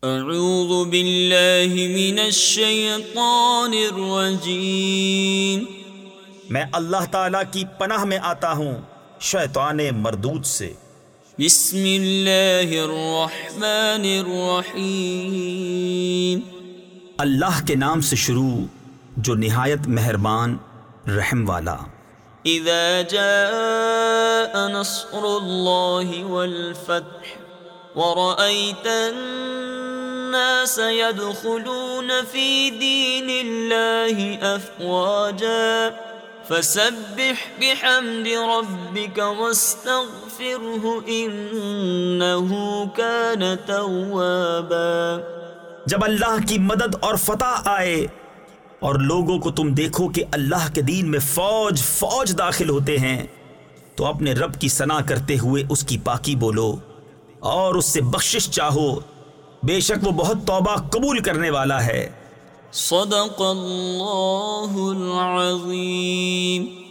اعوذ باللہ من الشیطان الرجیم، میں اللہ تعالیٰ کی پناہ میں آتا ہوں شیطان مردود سے۔ بسم اللہ الرحمن الرحیم، اللہ کے نام سے شروع جو نہایت مہربان رحم والا۔ اذا جاء نصر اللہ والفتح ورأيت الناس يدخلون في دين الله أفواجا فسبح بحمد ربك واستغفره إنه كان توابا۔ جب اللہ کی مدد اور فتح آئے اور لوگوں کو تم دیکھو کہ اللہ کے دین میں فوج فوج داخل ہوتے ہیں تو اپنے رب کی ثنا کرتے ہوئے اس کی پاکی بولو اور اس سے بخشش چاہو، بے شک وہ بہت توبہ قبول کرنے والا ہے۔ صدق اللہ العظیم۔